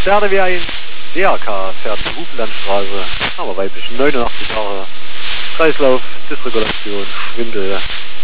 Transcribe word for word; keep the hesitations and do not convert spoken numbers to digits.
Sterne wie ein D A K fährt die Huflandstraße, aber weiblich neunundachtzig Jahre. Kreislauf, Dysregulation, Schwindel,